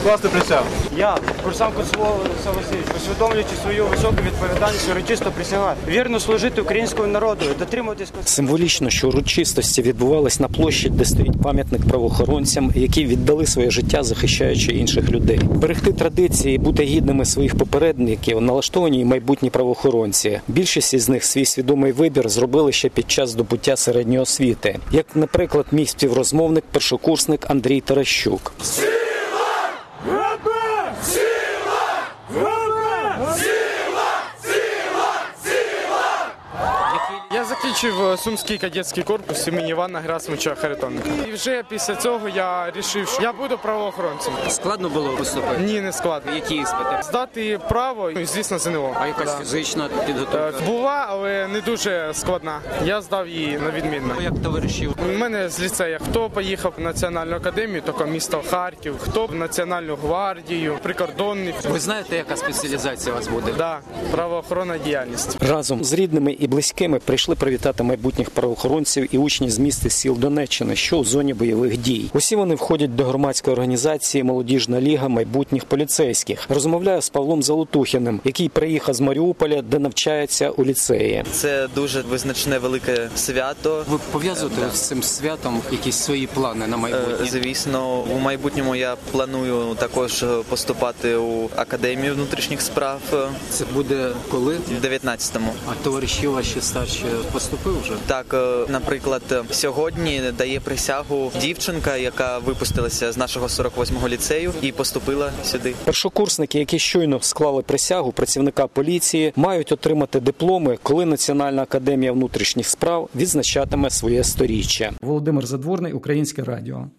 Класти присягу. Я, курсант Коцюбов Олександр Васильович, усвідомлюючи свою високу відповідальність, урочисто присягаю вірно служити українському народу, дотримуватись. Символічно, що урочистості відбувались на площі, де стоїть пам'ятник правоохоронцям, які віддали своє життя, захищаючи інших людей. Берегти традиції, бути гідними своїх попередників налаштовані й майбутні правоохоронці. Більшість із них свій свідомий вибір зробили ще під час здобуття середньої освіти. Як, наприклад, мій співрозмовник, першокурсник Андрій Таращук. Я закінчив Сумський кадетський корпус імені Івана Герасимовича Харитонника. І вже після цього я вирішив, що я буду правоохоронцем. Складно було поступити? Ні, не складно. Які іспити? Здати право, і, звісно, ЗНО. А якась фізична підготовка? Була, але не дуже складна. Я здав її на відмінно. Як товаришів? У мене з ліцею. Хто поїхав в Національну академію, тільки місто Харків, хто в Національну гвардію, прикордонник. Ви знаєте, яка спеціалізація у вас буде? Да, правоохоронна діяльність. Разом з рідними і близькими прийшли привітати майбутніх правоохоронців і учні з міст і сіл Донеччини, що у зоні бойових дій. Усі вони входять до громадської організації «Молодіжна ліга майбутніх поліцейських». Розмовляю з Павлом Залутухіним, який приїхав з Маріуполя, де навчається у ліцеї. Це дуже визначне велике свято. Ви пов'язуєте з цим святом якісь свої плани на майбутнє? Звісно, у майбутньому я планую також поступати у Академію внутрішніх справ. Це буде коли? В 19-му. А товариші ваші старші поступив вже? Так, наприклад, сьогодні дає присягу дівчинка, яка випустилася з нашого 48-го ліцею і поступила сюди. Першокурсники, які щойно склали присягу працівника поліції, мають отримати дипломи, коли Національна академія внутрішніх справ відзначатиме своє 100-річчя. Володимир Задворний, Українське радіо.